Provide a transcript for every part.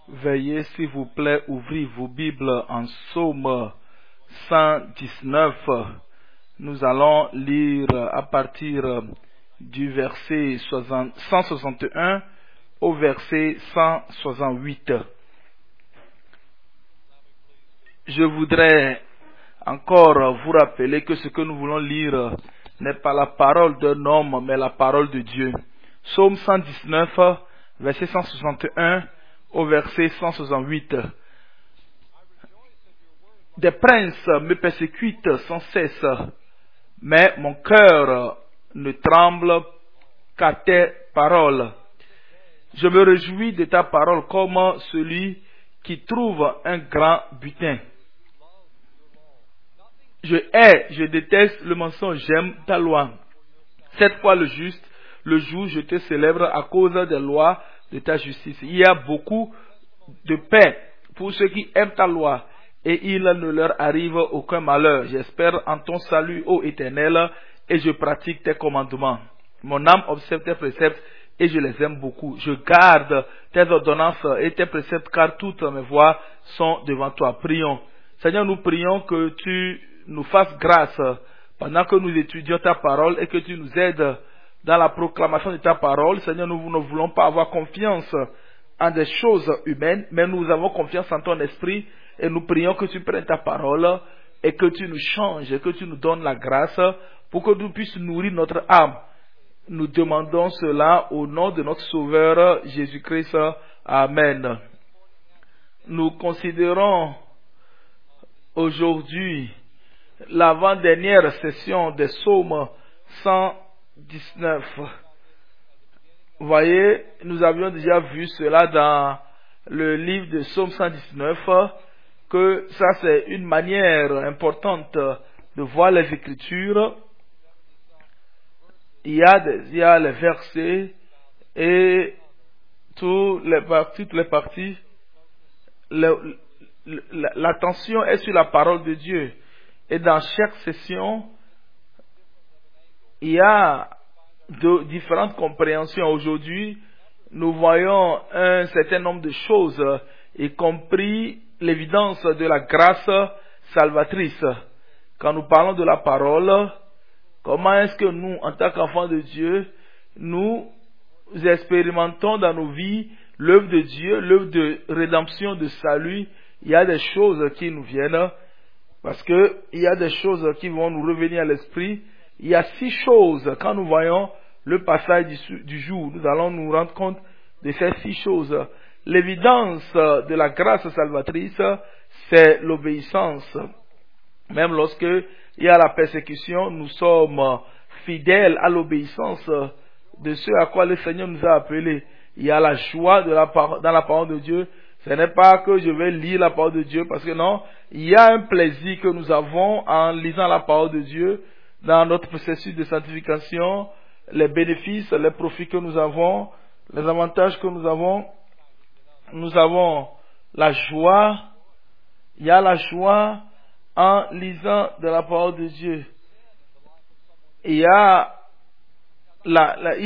Veuillez, s'il vous plaît, ouvrir vos Bibles en Psaume 119. Nous allons lire à partir du verset 161 au verset 168. Je voudrais encore vous rappeler que ce que nous voulons lire n'est pas la parole d'un homme, mais la parole de Dieu. Psaume 119, verset 161 au verset 168. Des princes me persécutent sans cesse, mais mon cœur ne tremble qu'à tes paroles. Je me réjouis de ta parole comme celui qui trouve un grand butin. Je déteste le mensonge, j'aime ta loi. Cette fois le jour, je te célèbre à cause des lois de ta justice. Il y a beaucoup de paix pour ceux qui aiment ta loi, et il ne leur arrive aucun malheur. J'espère en ton salut, ô Éternel, et je pratique tes commandements. Mon âme observe tes préceptes, et je les aime beaucoup. Je garde tes ordonnances et tes préceptes, car toutes mes voies sont devant toi. Prions. Seigneur, nous prions que tu nous fasses grâce pendant que nous étudions ta parole et que tu nous aides dans la proclamation de ta parole. Seigneur, nous ne voulons pas avoir confiance en des choses humaines, mais nous avons confiance en ton esprit et nous prions que tu prennes ta parole et que tu nous changes, et que tu nous donnes la grâce pour que nous puissions nourrir notre âme. Nous demandons cela au nom de notre Sauveur Jésus-Christ. Amen. Nous considérons aujourd'hui l'avant-dernière session des psaumes 119. Vous voyez, nous avions déjà vu cela dans le livre de Psaume 119, que ça c'est une manière importante de voir les Écritures. Il y a les versets et toutes les parties. L'attention est sur la parole de Dieu. Et dans chaque session, il y a de différentes compréhensions. Aujourd'hui, nous voyons un certain nombre de choses, y compris l'évidence de la grâce salvatrice. Quand nous parlons de la parole, comment est-ce que nous, en tant qu'enfants de Dieu, nous expérimentons dans nos vies l'œuvre de Dieu, l'œuvre de rédemption, de salut. Il y a des choses qui nous viennent, parce que il y a des choses qui vont nous revenir à l'esprit. Il y a 6 choses. Quand nous voyons le passage du jour, nous allons nous rendre compte de ces 6 choses. L'évidence de la grâce salvatrice, c'est l'obéissance. Même lorsque il y a la persécution, nous sommes fidèles à l'obéissance de ce à quoi le Seigneur nous a appelés. Il y a la joie dans la parole de Dieu. Ce n'est pas que je vais lire la parole de Dieu, parce que non, il y a un plaisir que nous avons en lisant la parole de Dieu dans notre processus de sanctification, les bénéfices, les profits que nous avons, les avantages que nous avons. Nous avons la joie. Il y a la joie en lisant de la parole de Dieu. Il y a la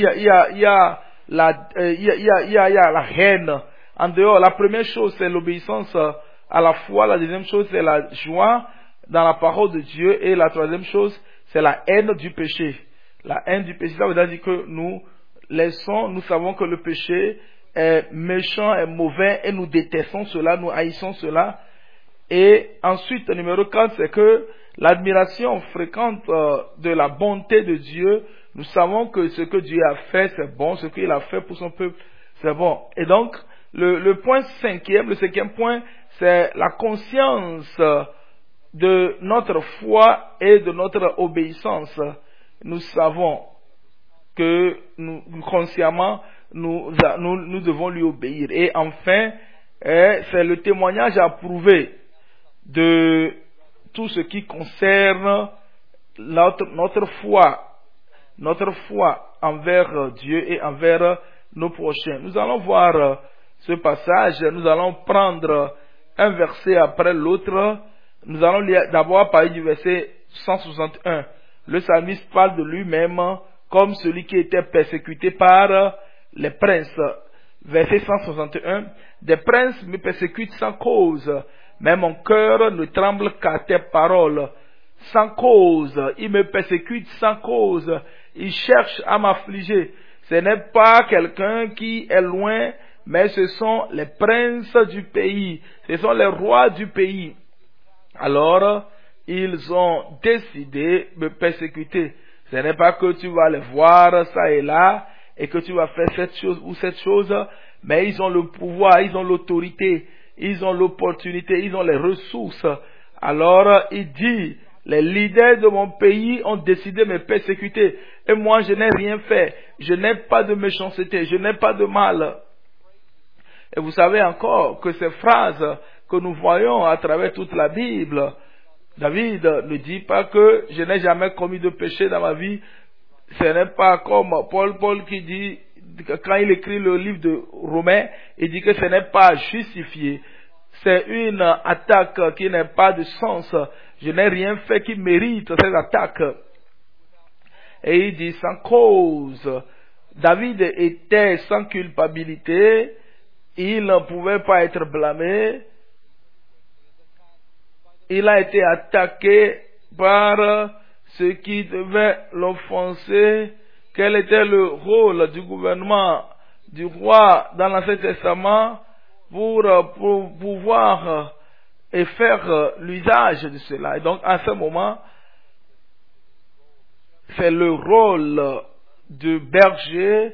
haine. En dehors, la première chose, c'est l'obéissance à la foi. La deuxième chose, c'est la joie dans la parole de Dieu. Et la troisième chose, c'est la haine du péché. La haine du péché, ça veut dire que nous savons que le péché est méchant, est mauvais, et nous détestons cela, nous haïssons cela. Et ensuite, numéro 4, c'est que l'admiration fréquente de la bonté de Dieu. Nous savons que ce que Dieu a fait, c'est bon. Ce qu'il a fait pour son peuple, c'est bon. Et donc, le cinquième point, c'est la conscience de notre foi et de notre obéissance. Nous savons que consciemment, nous devons lui obéir. Et enfin, c'est le témoignage approuvé de tout ce qui concerne notre foi envers Dieu et envers nos prochains. Nous allons voir ce passage, nous allons prendre un verset après l'autre. Nous allons d'abord parler du verset 161. Le psalmiste parle de lui-même comme celui qui était persécuté par les princes. Verset 161. Des princes me persécutent sans cause, mais mon cœur ne tremble qu'à tes paroles. Sans cause, ils me persécutent sans cause. Ils cherchent à m'affliger. Ce n'est pas quelqu'un qui est loin, mais ce sont les princes du pays. Ce sont les rois du pays. Alors, ils ont décidé de me persécuter. Ce n'est pas que tu vas les voir ça et là, et que tu vas faire cette chose ou cette chose, mais ils ont le pouvoir, ils ont l'autorité, ils ont l'opportunité, ils ont les ressources. Alors, il dit, les leaders de mon pays ont décidé de me persécuter, et moi je n'ai rien fait, je n'ai pas de méchanceté, je n'ai pas de mal. Et vous savez encore que ces phrases que nous voyons à travers toute la Bible, David ne dit pas que je n'ai jamais commis de péché dans ma vie. Ce n'est pas comme Paul qui dit, quand il écrit le livre de Romains, il dit que ce n'est pas justifié. C'est une attaque qui n'a pas de sens. Je n'ai rien fait qui mérite cette attaque. Et il dit sans cause. David était sans culpabilité. Il ne pouvait pas être blâmé. Il a été attaqué par ceux qui devaient l'offenser. Quel était le rôle du gouvernement du roi dans l'Ancien Testament pour pouvoir et faire l'usage de cela. Et donc, à ce moment, c'est le rôle du berger.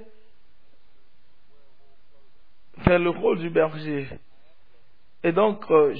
C'est le rôle du berger. Et donc,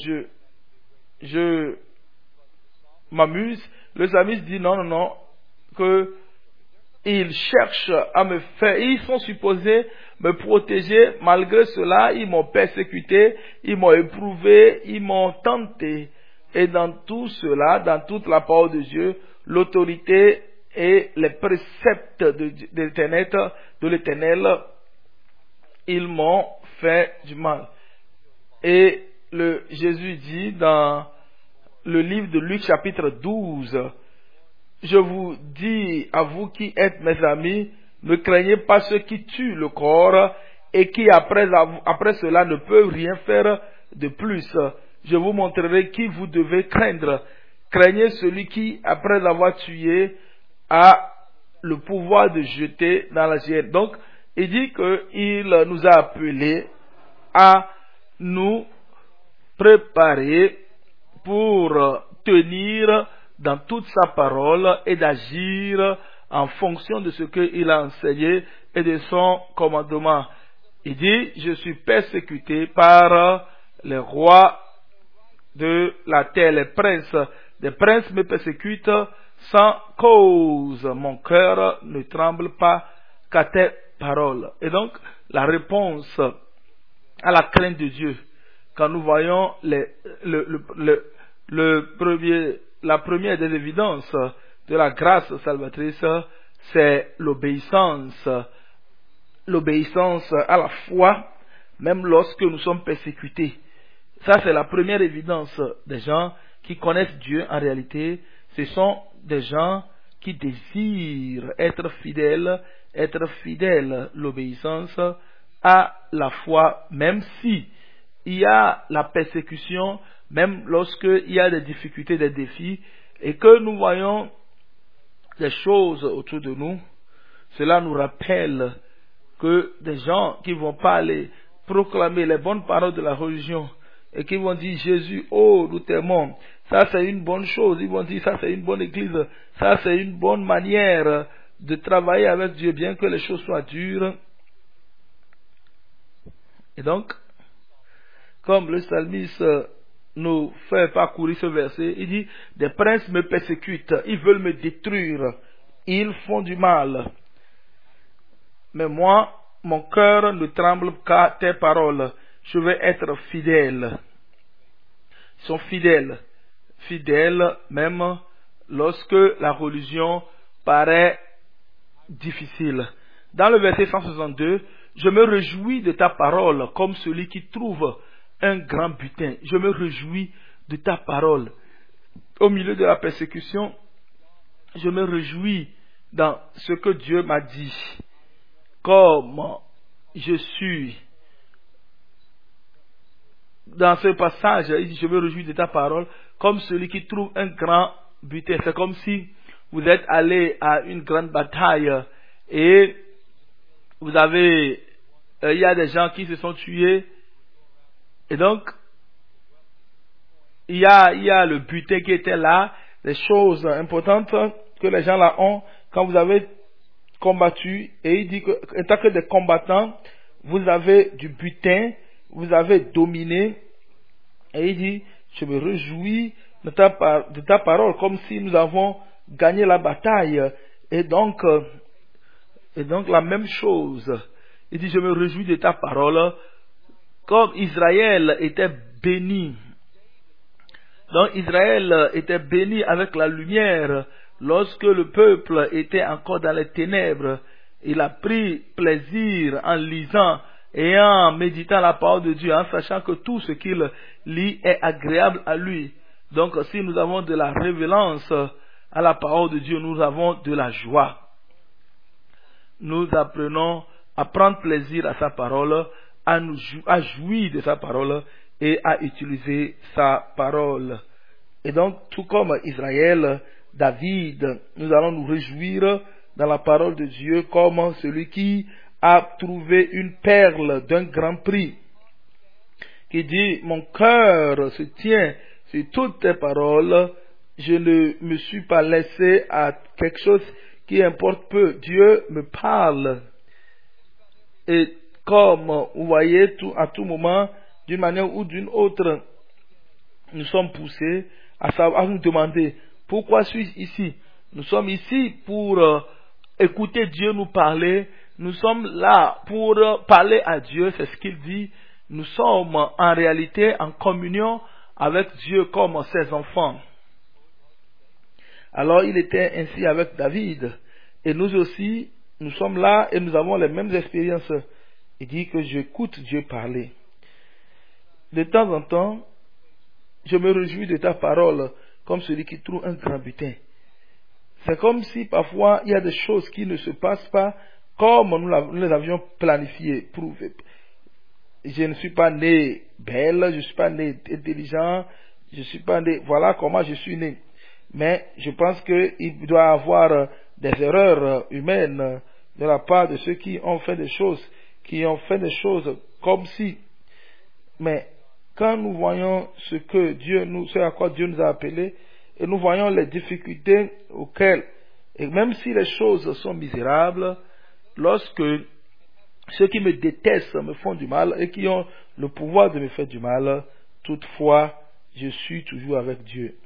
je m'amuse. Le psalmiste dit non, que ils cherchent à me faire, ils sont supposés me protéger. Malgré cela, ils m'ont persécuté, ils m'ont éprouvé, ils m'ont tenté. Et dans tout cela, dans toute la parole de Dieu, l'autorité et les préceptes de l'Éternel, ils m'ont fait du mal. Et Jésus dit dans le livre de Luc chapitre 12, je vous dis à vous qui êtes mes amis, ne craignez pas ceux qui tuent le corps et qui après cela ne peuvent rien faire de plus. Je vous montrerai qui vous devez craindre. Craignez celui qui, après l'avoir tué, a le pouvoir de jeter dans la géhenne. Donc, il dit qu'il nous a appelés à nous préparer pour tenir dans toute sa parole et d'agir en fonction de ce qu'il a enseigné et de son commandement. Il dit, je suis persécuté par les rois de la terre, les princes. Les princes me persécutent sans cause. Mon cœur ne tremble pas qu'à tes paroles. Et donc, la réponse à la crainte de Dieu, quand nous voyons la première des évidences de la grâce salvatrice, c'est l'obéissance. L'obéissance à la foi, même lorsque nous sommes persécutés. Ça, c'est la première évidence des gens qui connaissent Dieu en réalité. Ce sont des gens qui désirent être fidèles. L'obéissance à la foi, même si il y a la persécution, même lorsqu'il y a des difficultés, des défis, et que nous voyons des choses autour de nous, cela nous rappelle que des gens qui vont pas aller proclamer les bonnes paroles de la religion et qui vont dire Jésus, oh, nous t'aimons, ça c'est une bonne chose, ils vont dire ça c'est une bonne église, ça c'est une bonne manière de travailler avec Dieu, bien que les choses soient dures. Et donc, comme le psalmiste nous fait parcourir ce verset, il dit, des princes me persécutent, ils veulent me détruire, ils font du mal. Mais moi, mon cœur ne tremble qu'à tes paroles, je vais être fidèle. Ils sont fidèles même lorsque la religion paraît difficile. Dans le verset 162, je me réjouis de ta parole comme celui qui trouve un grand butin. Je me réjouis de ta parole. Au milieu de la persécution, je me réjouis dans ce que Dieu m'a dit. Comme je suis dans ce passage, il dit, je me réjouis de ta parole, comme celui qui trouve un grand butin. C'est comme si vous êtes allé à une grande bataille et vous avez, il y a des gens qui se sont tués, et donc, il y a le butin qui était là, les choses importantes que les gens là ont quand vous avez combattu, et il dit que, en tant que des combattants, vous avez du butin, vous avez dominé, et il dit, je me réjouis de ta parole, comme si nous avons gagné la bataille, et donc la même chose, il dit, je me réjouis de ta parole, comme Israël était béni. Donc Israël était béni avec la lumière lorsque le peuple était encore dans les ténèbres. Il a pris plaisir en lisant et en méditant la parole de Dieu, en sachant que tout ce qu'il lit est agréable à lui. Donc si nous avons de la révérence à la parole de Dieu, nous avons de la joie. Nous apprenons à prendre plaisir à sa parole, à jouir de sa parole et à utiliser sa parole. Et donc, tout comme Israël, David, nous allons nous réjouir dans la parole de Dieu comme celui qui a trouvé une perle d'un grand prix, qui dit, mon cœur se tient sur toutes tes paroles, je ne me suis pas laissé à quelque chose qui importe peu, Dieu me parle. Et comme vous voyez, à tout moment, d'une manière ou d'une autre, nous sommes poussés à nous demander, pourquoi suis-je ici? Nous sommes ici pour écouter Dieu nous parler, nous sommes là pour parler à Dieu, c'est ce qu'il dit, nous sommes en réalité en communion avec Dieu comme ses enfants. Alors il était ainsi avec David, et nous aussi, nous sommes là et nous avons les mêmes expériences. Il dit que j'écoute Dieu parler. De temps en temps, je me réjouis de ta parole comme celui qui trouve un grand butin. C'est comme si parfois il y a des choses qui ne se passent pas comme nous les avions planifiées. Je ne suis pas né belle, je ne suis pas né intelligent, je ne suis pas né, voilà comment je suis né. Mais je pense qu'il doit y avoir des erreurs humaines de la part de ceux qui ont fait des choses comme si. Mais quand nous voyons ce à quoi Dieu nous a appelés, et nous voyons les difficultés auxquelles, et même si les choses sont misérables, lorsque ceux qui me détestent me font du mal et qui ont le pouvoir de me faire du mal, toutefois, je suis toujours avec Dieu.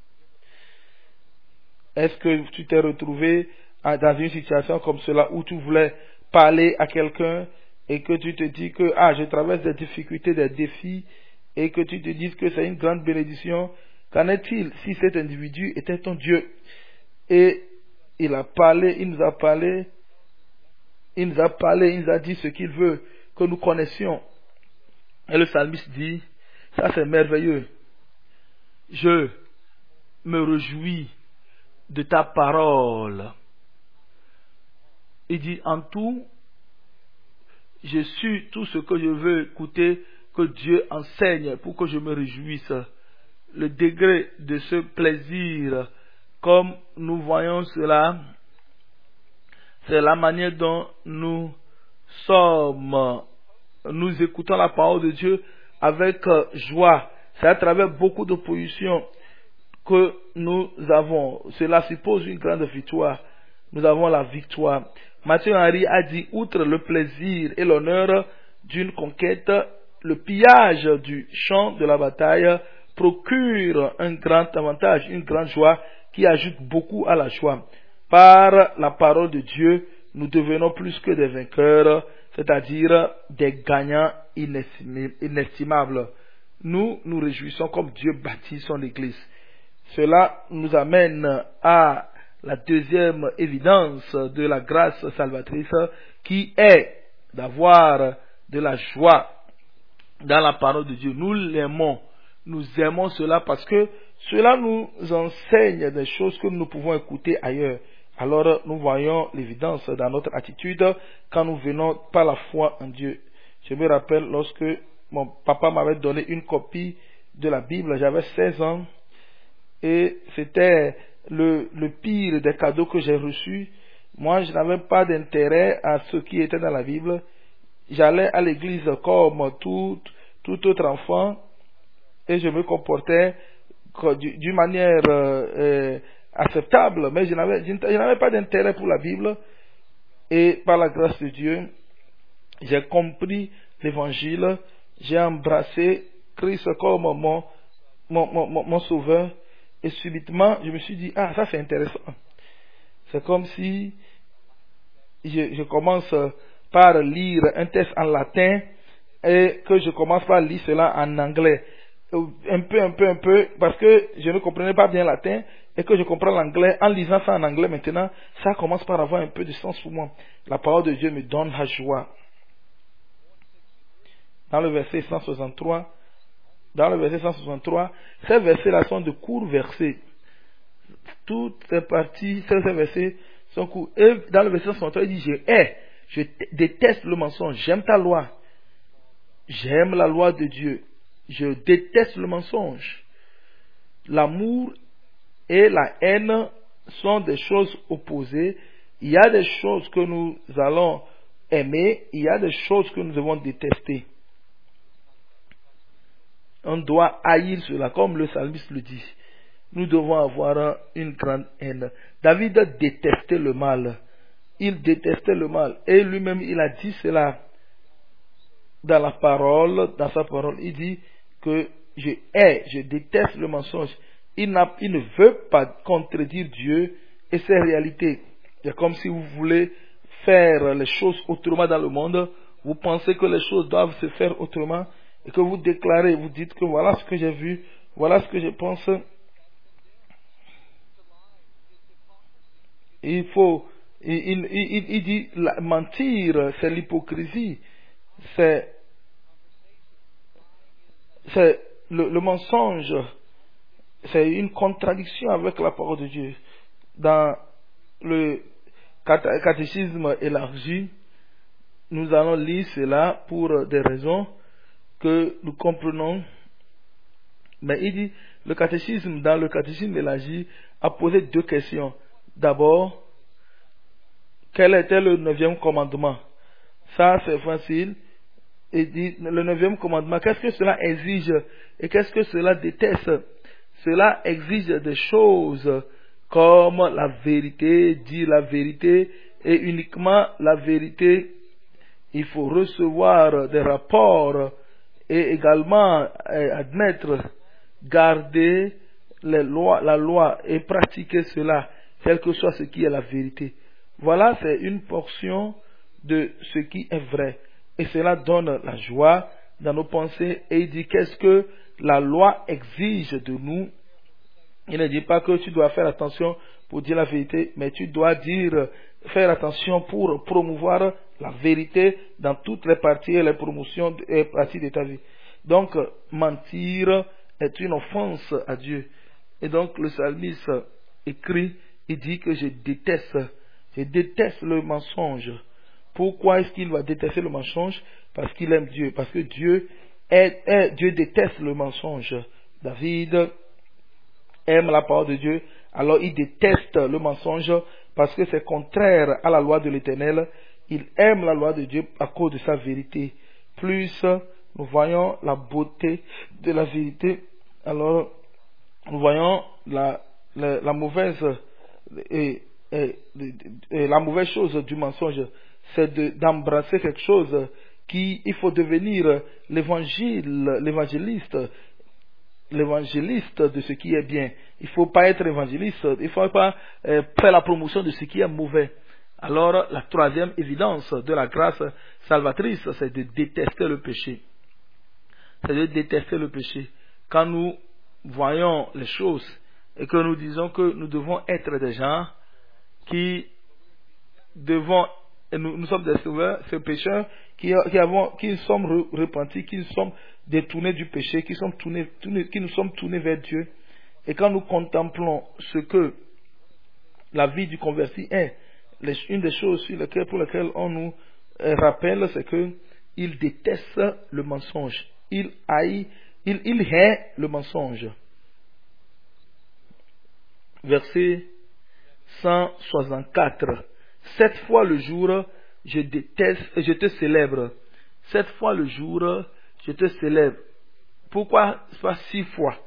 Est-ce que tu t'es retrouvé dans une situation comme cela où tu voulais parler à quelqu'un et que tu te dis que je traverse des difficultés, des défis, et que tu te dises que c'est une grande bénédiction? Qu'en est-il si cet individu était ton Dieu? Et il nous a parlé, il nous a dit ce qu'il veut que nous connaissions. Et le psalmiste dit, ça c'est merveilleux, je me réjouis de ta parole. Il dit, en tout, je suis tout ce que je veux écouter, que Dieu enseigne pour que je me réjouisse. Le degré de ce plaisir, comme nous voyons cela, c'est la manière dont nous écoutons la parole de Dieu avec joie. C'est à travers beaucoup d'oppositions que nous avons. Cela suppose une grande victoire. Nous avons la victoire. Matthieu Henry a dit, outre le plaisir et l'honneur d'une conquête, le pillage du champ de la bataille procure un grand avantage, une grande joie qui ajoute beaucoup à la joie. Par la parole de Dieu, nous devenons plus que des vainqueurs, c'est-à-dire des gagnants inestimables. Nous nous réjouissons comme Dieu bâtit son Église. Cela nous amène à la deuxième évidence de la grâce salvatrice, qui est d'avoir de la joie dans la parole de Dieu. Nous l'aimons, nous aimons cela parce que cela nous enseigne des choses que nous pouvons écouter ailleurs. Alors nous voyons l'évidence dans notre attitude quand nous venons par la foi en Dieu. Je me rappelle lorsque mon papa m'avait donné une copie de la Bible, j'avais 16 ans, et c'était le pire des cadeaux que j'ai reçus. Moi, je n'avais pas d'intérêt à ce qui était dans la Bible. J'allais à l'église comme tout autre enfant, et je me comportais d'une manière acceptable, mais je n'avais pas d'intérêt pour la Bible. Et par la grâce de Dieu, j'ai compris l'évangile, j'ai embrassé Christ comme mon sauveur, et subitement je me suis dit, ah, ça c'est intéressant. C'est comme si je commence par lire un texte en latin et que je commence par lire cela en anglais. Un peu, parce que je ne comprenais pas bien latin et que je comprends l'anglais. En lisant ça en anglais maintenant, ça commence par avoir un peu de sens pour moi. La parole de Dieu me donne la joie. Dans le verset 163, ces versets-là sont de courts versets. Toutes ces parties, ces versets sont courts. Et dans le verset 163, il dit, je déteste le mensonge, j'aime ta loi. J'aime la loi de Dieu. Je déteste le mensonge. L'amour et la haine sont des choses opposées. Il y a des choses que nous allons aimer, il y a des choses que nous devons détester. On doit haïr cela, comme le psalmiste le dit. Nous devons avoir une grande haine. David détestait le mal. Il détestait le mal. Et lui-même, il a dit cela dans sa parole. Il dit que je déteste le mensonge. Il ne veut pas contredire Dieu et ses réalités. C'est comme si vous voulez faire les choses autrement dans le monde. Vous pensez que les choses doivent se faire autrement et que vous déclarez, vous dites que voilà ce que j'ai vu, voilà ce que je pense. Il dit mentir, c'est l'hypocrisie, c'est le mensonge, c'est une contradiction avec la parole de Dieu. Dans le catéchisme élargi, nous allons lire cela pour des raisons que nous comprenons. Mais il dit, dans le catéchisme élargi, a posé deux questions. D'abord, quel était le 9e commandement? Ça, c'est facile. Il dit, le 9e commandement, qu'est-ce que cela exige et qu'est-ce que cela déteste? Cela exige des choses comme la vérité, dire la vérité et uniquement la vérité. Il faut recevoir des rapports et également admettre, garder la loi et pratiquer cela, quel que soit ce qui est la vérité. Voilà, c'est une portion de ce qui est vrai. Et cela donne la joie dans nos pensées. Et il dit, qu'est-ce que la loi exige de nous? Il ne dit pas que tu dois faire attention pour dire la vérité, mais tu dois faire attention pour promouvoir la vérité dans toutes les parties et les promotions et parties de ta vie. Donc, mentir est une offense à Dieu. Et donc, le psalmiste écrit, il dit que je déteste le mensonge. Pourquoi est-ce qu'il va détester le mensonge? Parce qu'il aime Dieu. Parce que Dieu déteste le mensonge. David aime la parole de Dieu, alors il déteste le mensonge parce que c'est contraire à la loi de l'Éternel. Il aime la loi de Dieu à cause de sa vérité. Plus nous voyons la beauté de la vérité, alors nous voyons la mauvaise la mauvaise chose du mensonge, c'est d'embrasser quelque chose il faut devenir l'évangéliste de ce qui est bien. Il ne faut pas être évangéliste, il ne faut pas faire la promotion de ce qui est mauvais. Alors, la troisième évidence de la grâce salvatrice, c'est de détester le péché. C'est de détester le péché. Quand nous voyons les choses et que nous disons que nous devons être des gens qui nous sommes des sauveurs, ces pécheurs qui sommes repentis, qui sommes détournés du péché, qui nous sommes tournés vers Dieu. Et quand nous contemplons ce que la vie du converti est, une des choses pour lesquelles on nous rappelle, c'est qu'il déteste le mensonge. il hait le mensonge. Verset 164. 7 fois le jour, je te célèbre. 7 fois le jour, je te célèbre. Pourquoi pas 6 fois?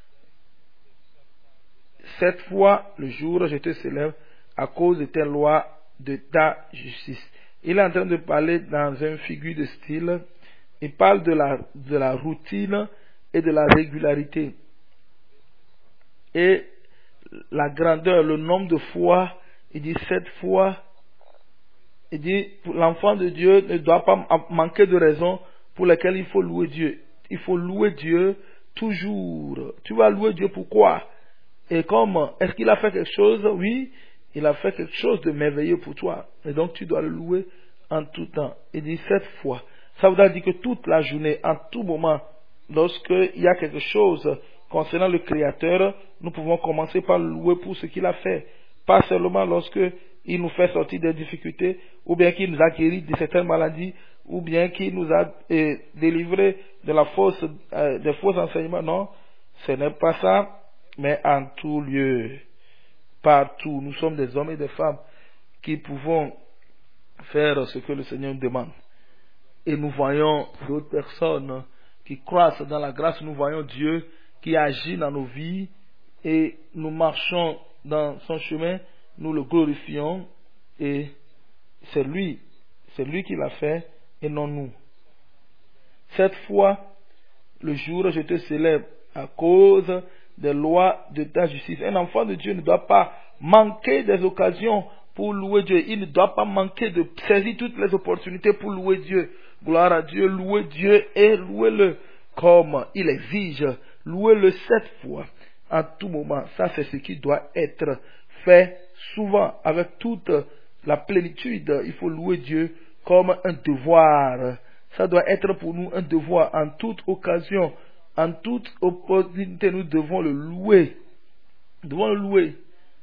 7 fois le jour, je te célèbre à cause de tes lois, de ta justice. Il est en train de parler dans une figure de style. Il parle de la routine et de la régularité. Et la grandeur, le nombre de fois, il dit 7 fois. Il dit, l'enfant de Dieu ne doit pas manquer de raisons pour lesquelles il faut louer Dieu. Il faut louer Dieu toujours. Tu vas louer Dieu pourquoi? Et comment? Est-ce qu'il a fait quelque chose? Oui, il a fait quelque chose de merveilleux pour toi. Et donc tu dois le louer en tout temps. Il dit 7 fois. Ça voudrait dire que toute la journée, en tout moment, lorsqu'il y a quelque chose concernant le Créateur, nous pouvons commencer par le louer pour ce qu'il a fait. Pas seulement lorsque il nous fait sortir des difficultés, ou bien qu'il nous a guéris de certaines maladies, ou bien qu'il nous a délivrés de des faux enseignements. Non, ce n'est pas ça, mais en tout lieu, partout. Nous sommes des hommes et des femmes qui pouvons faire ce que le Seigneur nous demande. Et nous voyons d'autres personnes qui croissent dans la grâce. Nous voyons Dieu qui agit dans nos vies et nous marchons dans son chemin. Nous le glorifions et c'est lui qui l'a fait et non nous. 7 fois le jour, je te célèbre à cause des lois de ta justice. Un enfant de Dieu ne doit pas manquer des occasions pour louer Dieu. Il ne doit pas manquer de saisir toutes les opportunités pour louer Dieu. Gloire à Dieu, louez Dieu et louez-le comme il exige. Louez-le 7 fois à tout moment. Ça, c'est ce qui doit être fait souvent avec toute la plénitude. Il faut louer Dieu comme un devoir. Ça doit être pour nous un devoir en toute occasion, en toute opportunité. Nous devons le louer. Nous devons le louer.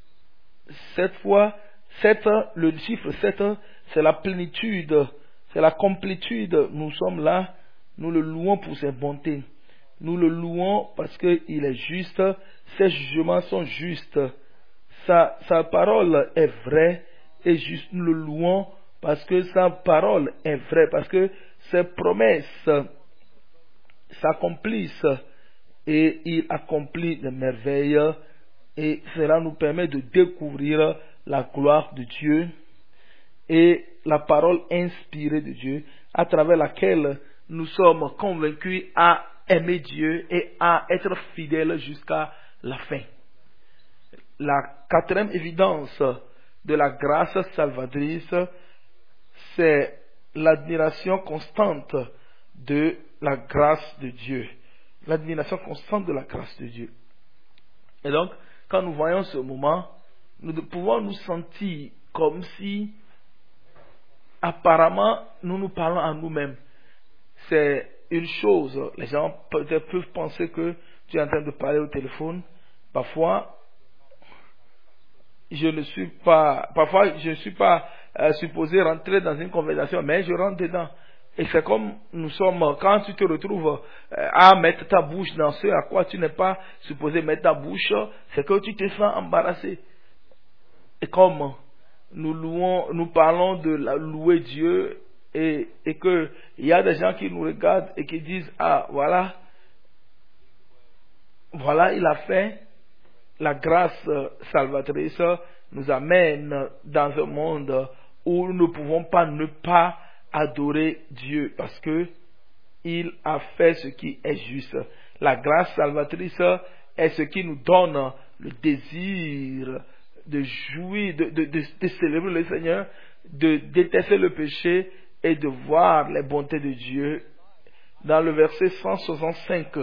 7 fois, 7, le chiffre 7, c'est la plénitude, c'est la complétude. Nous sommes là, nous le louons pour ses bontés. Nous le louons parce qu'il est juste, ses jugements sont justes. Sa parole est vraie et juste. Nous le louons parce que sa parole est vraie, parce que ses promesses s'accomplissent et il accomplit des merveilles et cela nous permet de découvrir la gloire de Dieu et la parole inspirée de Dieu à travers laquelle nous sommes convaincus à aimer Dieu et à être fidèles jusqu'à la fin. La 4e évidence de la grâce salvatrice, c'est l'admiration constante de la grâce de Dieu. L'admiration constante de la grâce de Dieu. Et donc, quand nous voyons ce moment, nous pouvons nous sentir comme si, apparemment, nous parlons à nous-mêmes. C'est une chose, les gens peut-être peuvent penser que tu es en train de parler au téléphone. Parfois, je ne suis pas supposé rentrer dans une conversation, mais je rentre dedans. Et c'est comme nous sommes, quand tu te retrouves à mettre ta bouche dans ce à quoi tu n'es pas supposé mettre ta bouche, c'est que tu te sens embarrassé. Et comme nous parlons de louer Dieu et que il y a des gens qui nous regardent et qui disent, ah voilà, il a fait. La grâce salvatrice nous amène dans un monde où nous ne pouvons pas ne pas adorer Dieu parce que il a fait ce qui est juste. La grâce salvatrice est ce qui nous donne le désir de jouir, de célébrer le Seigneur, de détester le péché et de voir les bontés de Dieu. Dans le verset 165,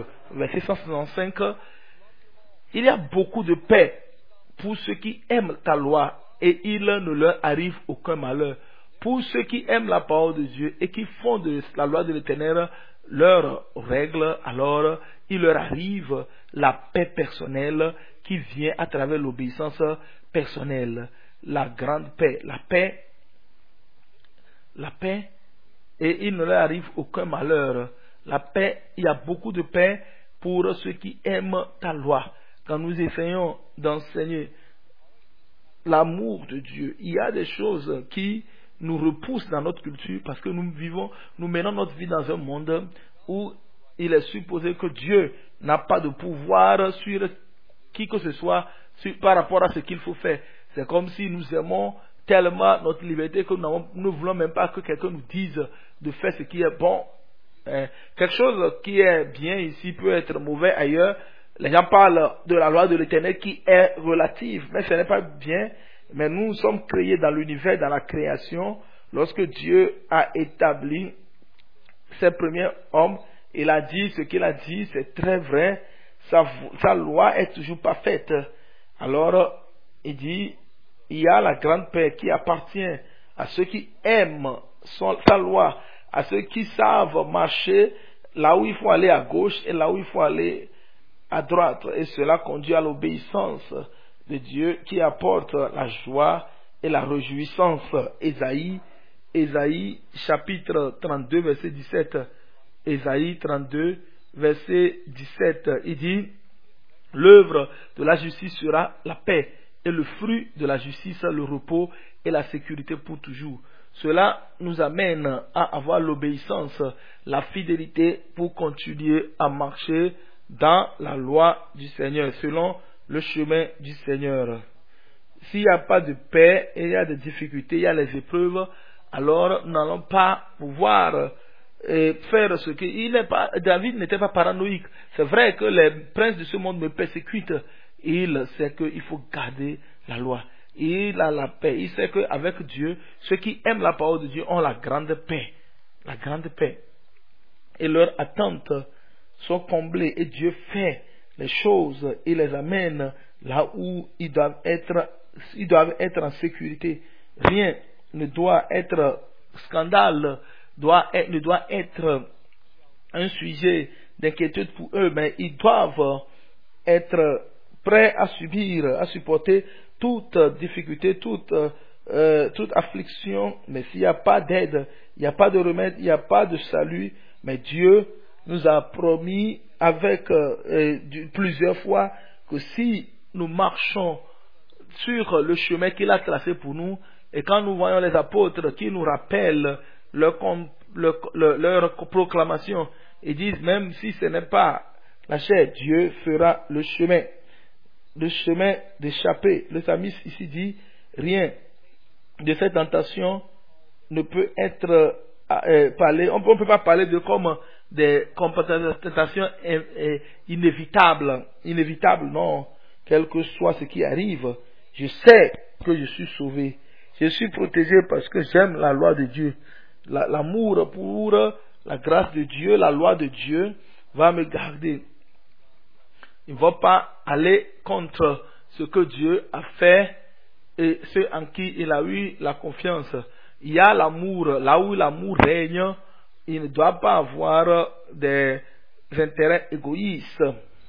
il y a beaucoup de paix pour ceux qui aiment ta loi et il ne leur arrive aucun malheur. Pour ceux qui aiment la parole de Dieu et qui font de la loi de l'Éternel leur règle, alors il leur arrive la paix personnelle qui vient à travers l'obéissance personnelle. La grande paix, la paix, et il ne leur arrive aucun malheur. La paix, il y a beaucoup de paix pour ceux qui aiment ta loi. Quand nous essayons d'enseigner l'amour de Dieu, il y a des choses qui nous repoussent dans notre culture parce que nous menons notre vie dans un monde où il est supposé que Dieu n'a pas de pouvoir sur qui que ce soit par rapport à ce qu'il faut faire. C'est comme si nous aimons tellement notre liberté que nous ne voulons même pas que quelqu'un nous dise de faire ce qui est bon. Quelque chose qui est bien ici peut être mauvais ailleurs. Les gens parlent de la loi de l'Éternel qui est relative, mais ce n'est pas bien. Mais nous sommes créés dans l'univers, dans la création. Lorsque Dieu a établi ses premiers hommes, il a dit ce qu'il a dit, c'est très vrai. Sa loi est toujours parfaite. Alors, il dit, il y a la grande paix qui appartient à ceux qui aiment sa loi, à ceux qui savent marcher là où il faut aller à gauche et là où il faut aller à droite. Et cela conduit à l'obéissance de Dieu qui apporte la joie et la réjouissance. Ésaïe chapitre 32 verset 17. Ésaïe 32 verset 17. Il dit, l'œuvre de la justice sera la paix et le fruit de la justice le repos et la sécurité pour toujours. Cela nous amène à avoir l'obéissance, la fidélité pour continuer à marcher dans la loi du Seigneur, selon le chemin du Seigneur. S'il n'y a pas de paix et il y a des difficultés, il y a les épreuves, alors nous n'allons pas pouvoir faire ce que... David n'était pas paranoïque. C'est vrai que les princes de ce monde me persécutent. Il sait qu'il faut garder la loi. Il a la paix. Il sait qu'avec Dieu, ceux qui aiment la parole de Dieu ont la grande paix. La grande paix. Et leurs attentes sont comblées. Et Dieu fait les choses et les amène là où ils doivent être en sécurité. Rien ne doit être scandale, ne doit être un sujet d'inquiétude pour eux, mais ils doivent être prêts à subir, à supporter toute difficulté, toute affliction. Mais s'il n'y a pas d'aide, il n'y a pas de remède, il n'y a pas de salut, mais Dieu nous a promis plusieurs fois que si nous marchons sur le chemin qu'il a tracé pour nous, et quand nous voyons les apôtres qui nous rappellent leur proclamation, ils disent même si ce n'est pas la chair, Dieu fera le chemin d'échapper. Le psalmiste ici dit, rien de cette tentation ne peut être parlé, on ne peut pas parler de comme des tentations inévitables, non, quel que soit ce qui arrive, je sais que je suis sauvé, je suis protégé parce que j'aime la loi de Dieu, l'amour pour la grâce de Dieu, la loi de Dieu va me garder. Il ne va pas aller contre ce que Dieu a fait et ceux en qui il a eu la confiance. Il y a l'amour, là où l'amour règne, il ne doit pas avoir des intérêts égoïstes.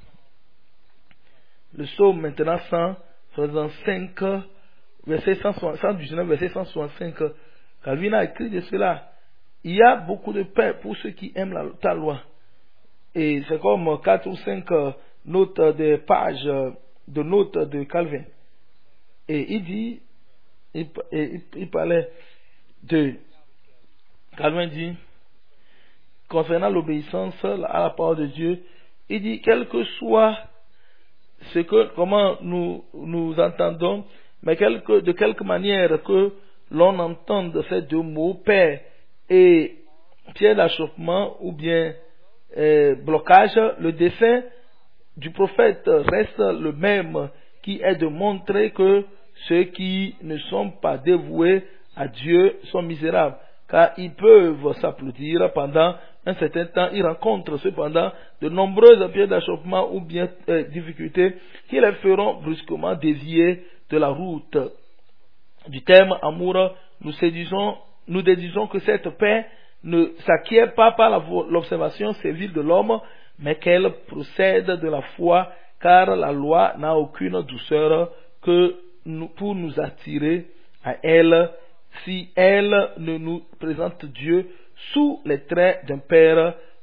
Le psaume maintenant 165, verset 119, verset 165, Calvin a écrit de cela. Il y a beaucoup de paix pour ceux qui aiment ta loi. Et c'est comme 4 ou 5 notes de pages de notes de Calvin. Et il dit, il parlait de, Calvin dit, concernant l'obéissance à la parole de Dieu, il dit, quel que soit comment nous entendons, mais de quelque manière que l'on entende ces deux mots, paix et pierre d'achoppement ou bien blocage, le dessein du prophète reste le même, qui est de montrer que ceux qui ne sont pas dévoués à Dieu sont misérables, car ils peuvent s'applaudir pendant un certain temps, ils rencontrent cependant de nombreuses pierres d'achoppement ou bien difficultés qui les feront brusquement dévier de la route du terme amour. Nous déduisons que cette paix ne s'acquiert pas par l'observation civile de l'homme, mais qu'elle procède de la foi, car la loi n'a aucune douceur pour nous attirer à elle, si elle ne nous présente Dieu sous les traits d'un père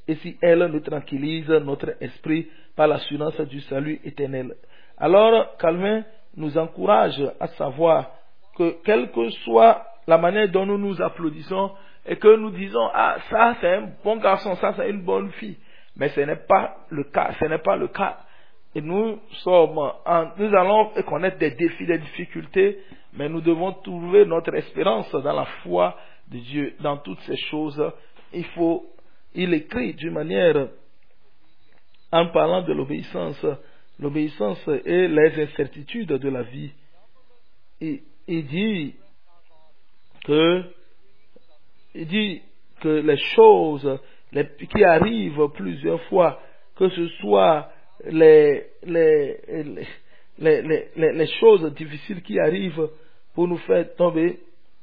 et si elle nous tranquillise notre esprit par l'assurance du salut éternel. Alors, Calvin nous encourage à savoir que quelle que soit la manière dont nous nous applaudissons et que nous disons, ah, ça c'est un bon garçon, ça c'est une bonne fille, mais ce n'est pas le cas, ce n'est pas le cas. Et nous allons connaître des défis, des difficultés, mais nous devons trouver notre espérance dans la foi de Dieu, dans toutes ces choses. Il écrit d'une manière, en parlant de l'obéissance et les incertitudes de la vie. Il dit que les choses qui arrivent plusieurs fois, que ce soit les choses difficiles qui arrivent pour nous faire tomber,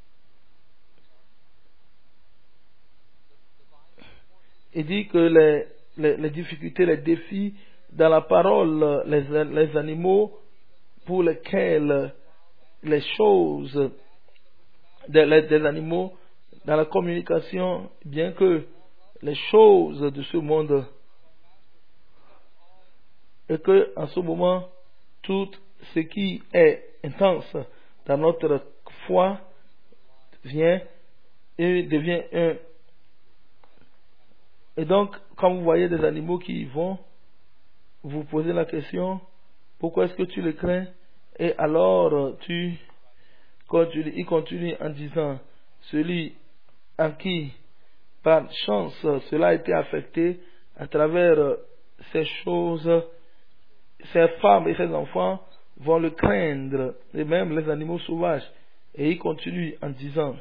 il dit que les difficultés, les défis dans la parole, les animaux pour lesquels les choses des animaux dans la communication, bien que les choses de ce monde, et que en ce moment tout ce qui est intense dans notre foi vient et devient un. Et donc, quand vous voyez des animaux qui vont, vous posez la question, pourquoi est-ce que tu les crains? Et alors, il continue en disant, celui en qui, par chance, cela a été affecté à travers ces choses, ces femmes et ces enfants vont le craindre, et même les animaux sauvages. Et il continue en disant,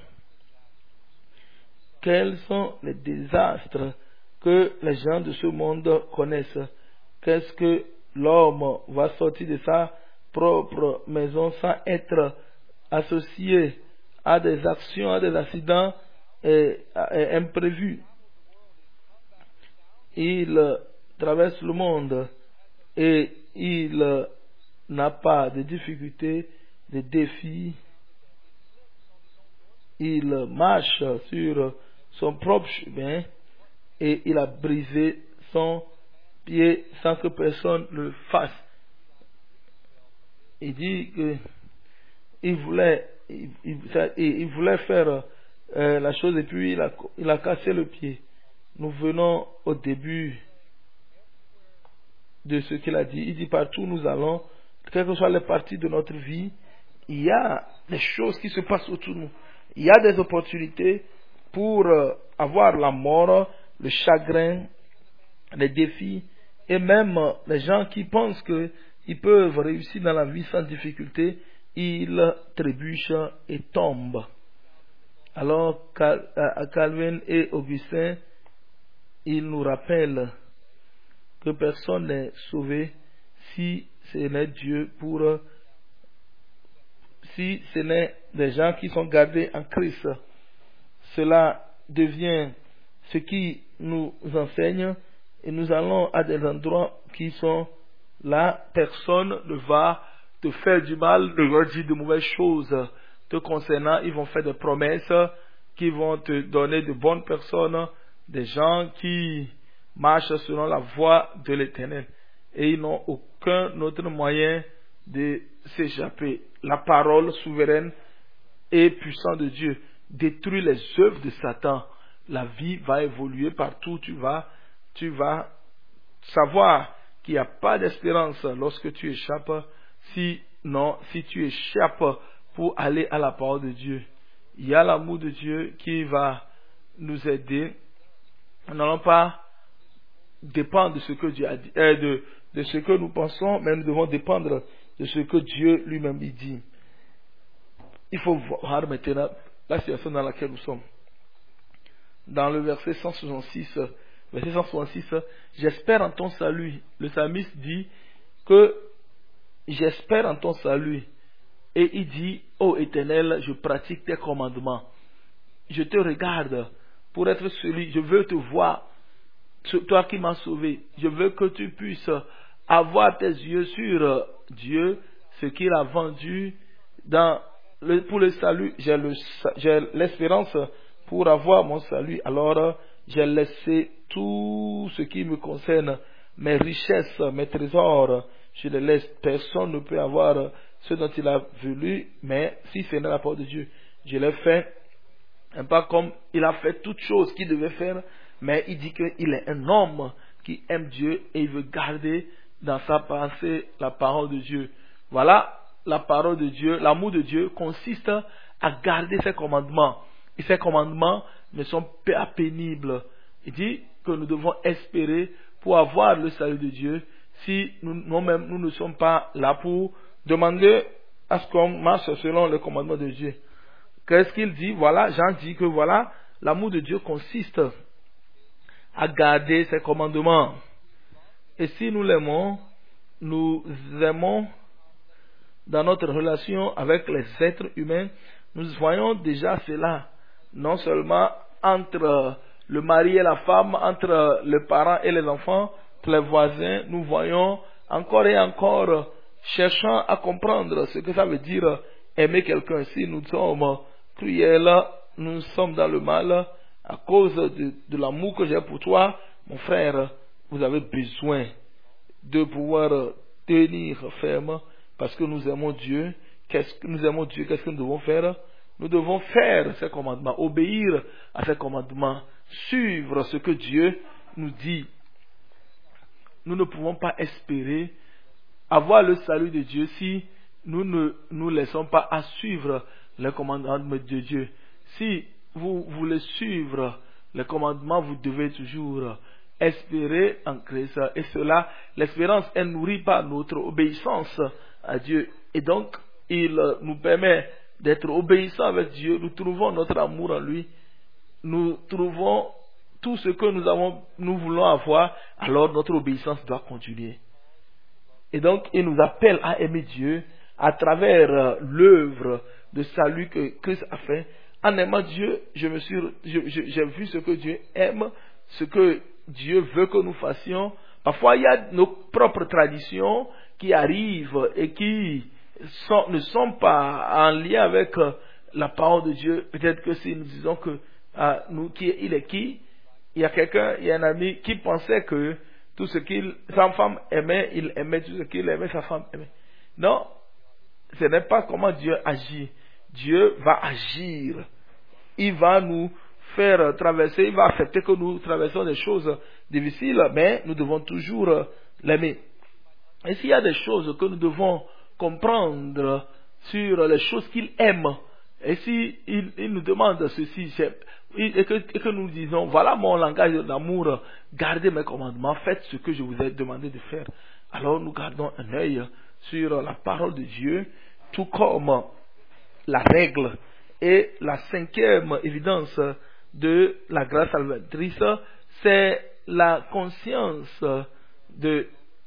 quels sont les désastres que les gens de ce monde connaissent? Qu'est-ce que l'homme va sortir de sa propre maison sans être associé à des actions, à des accidents imprévus? Il traverse le monde et il n'a pas de difficultés, de défis. Il marche sur son propre chemin et il a brisé son pied sans que personne le fasse. Il dit que il voulait faire la chose et puis il a cassé le pied. Nous venons au début de ce qu'il a dit. Il dit partout où nous allons, quelles que soient les parties de notre vie, il y a des choses qui se passent autour de nous. Il y a des opportunités pour avoir la mort, le chagrin, les défis, et même les gens qui pensent qu'ils peuvent réussir dans la vie sans difficulté, ils trébuchent et tombent. Alors Calvin et Augustin, ils nous rappellent que personne n'est sauvé si ce n'est Dieu si ce n'est des gens qui sont gardés en Christ. Cela devient ce qui nous enseigne et nous allons à des endroits qui sont là, personne ne va te faire du mal, ne va dire de mauvaises choses te concernant. Ils vont faire des promesses qui vont te donner de bonnes personnes, des gens qui marchent selon la voie de l'Éternel et ils n'ont aucun autre moyen de s'échapper. La parole souveraine et puissante de Dieu détruit les œuvres de Satan. La vie va évoluer partout. Tu vas savoir qu'il n'y a pas d'espérance lorsque tu échappes, si tu échappes pour aller à la parole de Dieu. Il y a l'amour de Dieu qui va nous aider. Nous n'allons pas dépendre de ce que Dieu a dit, de ce que nous pensons, mais nous devons dépendre de ce que Dieu lui-même dit. Il faut voir maintenant la situation dans laquelle nous sommes. Dans le verset 166, j'espère en ton salut. Le psalmiste dit que j'espère en ton salut. Et il dit, ô Éternel, je pratique tes commandements. Je te regarde pour être celui, je veux te voir, toi qui m'as sauvé. Je veux que tu puisses avoir tes yeux sur Dieu, ce qu'il a vendu pour le salut. J'ai l'espérance pour avoir mon salut. Alors j'ai laissé tout ce qui me concerne, mes richesses, mes trésors, je les laisse. Personne ne peut avoir ce dont il a voulu, mais si ce n'est la parole de Dieu, je l'ai fait. Un pas comme il a fait toutes choses qu'il devait faire, mais il dit qu'il est un homme qui aime Dieu et il veut garder dans sa pensée la parole de Dieu. Voilà, la parole de Dieu, l'amour de Dieu consiste à garder ses commandements. Et ces commandements ne sont pas pénibles. Il dit que nous devons espérer pour avoir le salut de Dieu si nous-mêmes nous ne sommes pas là pour demander à ce qu'on marche selon les commandements de Dieu. Qu'est-ce qu'il dit? Voilà, Jean dit que voilà, l'amour de Dieu consiste à garder ses commandements. Et si nous l'aimons, nous aimons dans notre relation avec les êtres humains, nous voyons déjà cela, non seulement entre le mari et la femme, entre les parents et les enfants, les voisins, nous voyons encore et encore, cherchant à comprendre ce que ça veut dire aimer quelqu'un. Si nous sommes cruels, nous sommes dans le mal, à cause de l'amour que j'ai pour toi, mon frère, vous avez besoin de pouvoir tenir ferme, parce que nous aimons Dieu. Qu'est-ce que nous devons faire? Nous devons faire ses commandements, obéir à ses commandements, suivre ce que Dieu nous dit. Nous ne pouvons pas espérer avoir le salut de Dieu si nous ne nous laissons pas à suivre les commandements de Dieu. Si vous voulez suivre les commandements, vous devez toujours espérer en Christ. Et cela, l'espérance est nourrie par notre obéissance à Dieu. Et donc, il nous permet d'être obéissants avec Dieu. Nous trouvons notre amour en lui. Nous trouvons tout ce que nous voulons avoir. Alors notre obéissance doit continuer. Et donc, il nous appelle à aimer Dieu à travers l'œuvre de salut que Christ a fait. En aimant Dieu, j'ai vu ce que Dieu aime, ce que Dieu veut que nous fassions. Parfois, il y a nos propres traditions qui arrivent et qui ne sont pas en lien avec la parole de Dieu. Peut-être que si nous disons que il est qui, il y a un ami qui pensait que tout ce sa femme aimait, il aimait tout ce qu'il aimait, sa femme aimait. Non, ce n'est pas comment Dieu agit. Dieu va agir. Il va nous faire traverser, il va accepter que nous traversons des choses difficiles, mais nous devons toujours l'aimer. Et s'il y a des choses que nous devons comprendre sur les choses qu'il aime, et si il nous demande ceci, et que nous disons, voilà mon langage d'amour, gardez mes commandements, faites ce que je vous ai demandé de faire. Alors nous gardons un œil sur la parole de Dieu, tout comme la règle. Et la cinquième évidence de la grâce salvatrice, c'est la conscience de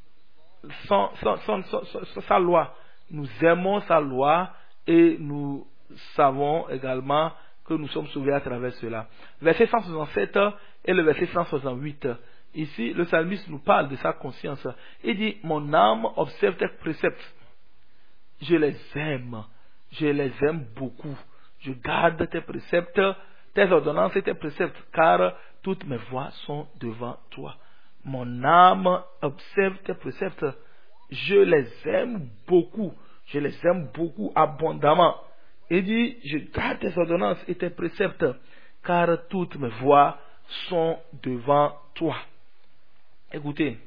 sa loi. Nous aimons sa loi et nous savons également que nous sommes sauvés à travers cela. Verset 167 et le verset 168. Ici, le psalmiste nous parle de sa conscience. Il dit, mon âme observe tes préceptes. Je les aime beaucoup. Je garde tes préceptes, tes ordonnances et tes préceptes, car toutes mes voies sont devant toi. Mon âme observe tes préceptes. Je les aime beaucoup abondamment. Il dit, je garde tes ordonnances et tes préceptes, car toutes mes voies sont devant toi. Écoutez,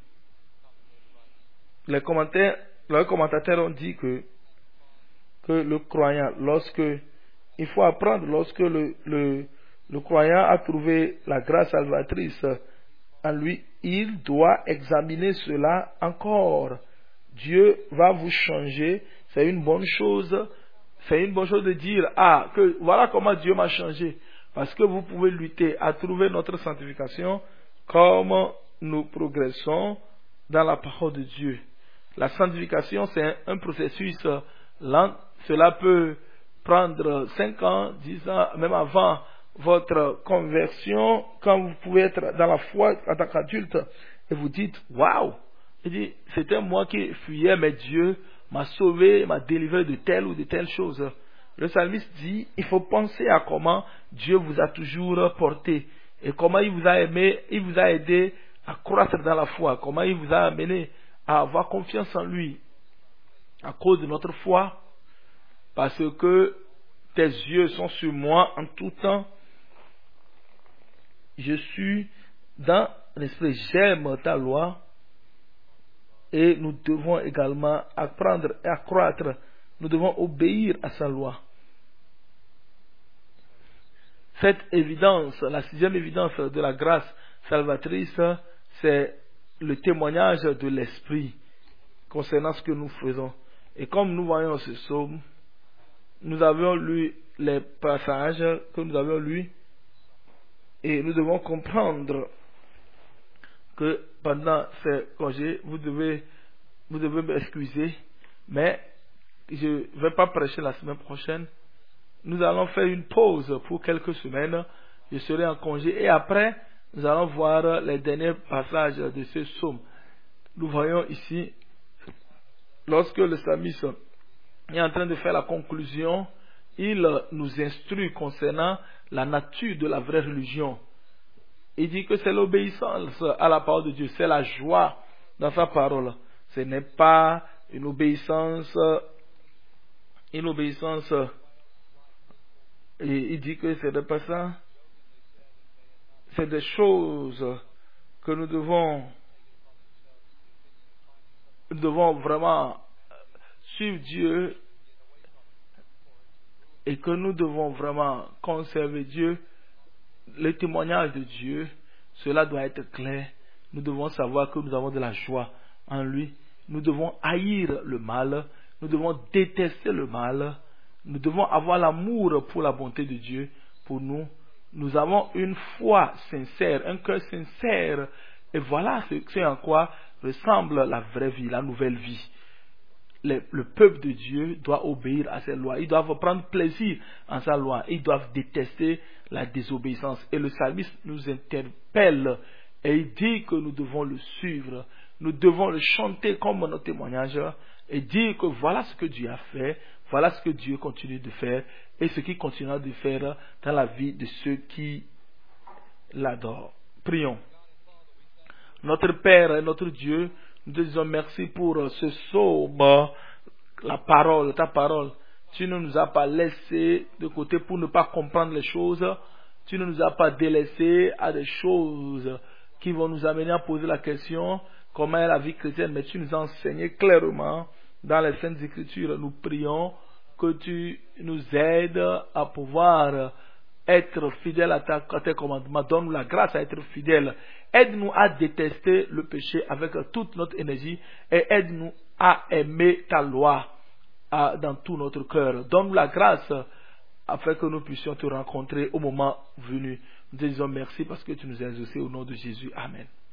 les commentateurs ont dit que le croyant, il faut apprendre, lorsque le croyant a trouvé la grâce salvatrice en lui, il doit examiner cela encore. Dieu va vous changer. C'est une bonne chose. C'est une bonne chose de dire, que voilà comment Dieu m'a changé. Parce que vous pouvez lutter à trouver notre sanctification comme nous progressons dans la parole de Dieu. La sanctification, c'est un processus lent. Cela peut prendre 5 ans, 10 ans, même avant votre conversion, quand vous pouvez être dans la foi en tant qu'adulte, et vous dites, waouh, c'était moi qui fuyais, mais Dieu m'a sauvé, m'a délivré de telle ou de telle chose. Le psalmiste dit, il faut penser à comment Dieu vous a toujours porté. et comment il vous a aimé, il vous a aidé à croître dans la foi, comment il vous a amené à avoir confiance en lui à cause de notre foi, parce que tes yeux sont sur moi en tout temps. Je suis dans l'esprit, j'aime ta loi, et nous devons également apprendre et accroître, nous devons obéir à sa loi. Cette évidence, la sixième évidence de la grâce salvatrice, c'est le témoignage de l'Esprit concernant ce que nous faisons. Et comme nous voyons ce psaume, nous avions lu les passages que nous avions lus et nous devons comprendre que pendant ces congés, vous devez m'excuser, mais je ne vais pas prêcher la semaine prochaine. Nous allons faire une pause pour quelques semaines. Je serai en congé et après, nous allons voir les derniers passages de ce psaume. Nous voyons ici, lorsque le psalmiste est en train de faire la conclusion, il nous instruit concernant la nature de la vraie religion. Il dit que c'est l'obéissance à la parole de Dieu, c'est la joie dans sa parole. Ce n'est pas une obéissance, et il dit que c'est pas ça. C'est des choses que nous devons vraiment suivre Dieu et que nous devons vraiment conserver Dieu. Le témoignage de Dieu, cela doit être clair. Nous devons savoir que nous avons de la joie en lui. Nous devons haïr le mal. Nous devons détester le mal. Nous devons avoir l'amour pour la bonté de Dieu pour nous. Nous avons une foi sincère, un cœur sincère. Et voilà ce en quoi ressemble la vraie vie, la nouvelle vie. Le peuple de Dieu doit obéir à ses lois. Ils doivent prendre plaisir en sa loi. Ils doivent détester la désobéissance. Et le psalmiste nous interpelle et il dit que nous devons le suivre. Nous devons le chanter comme notre témoignage et dire que voilà ce que Dieu a fait, voilà ce que Dieu continue de faire et ce qu'il continuera de faire dans la vie de ceux qui l'adorent. Prions. Notre Père et notre Dieu, nous te disons merci pour ce psaume, la parole, ta parole. Tu ne nous as pas laissé de côté pour ne pas comprendre les choses. Tu ne nous as pas délaissés à des choses qui vont nous amener à poser la question comment est la vie chrétienne, mais tu nous as enseigné clairement dans les Saintes Écritures. Nous prions que tu nous aides à pouvoir être fidèles à tes commandements. Donne-nous la grâce à être fidèles. Aide-nous à détester le péché avec toute notre énergie et aide-nous à aimer ta loi dans tout notre cœur. Donne-nous la grâce afin que nous puissions te rencontrer au moment venu. Nous te disons merci parce que tu nous as exaucés au nom de Jésus. Amen.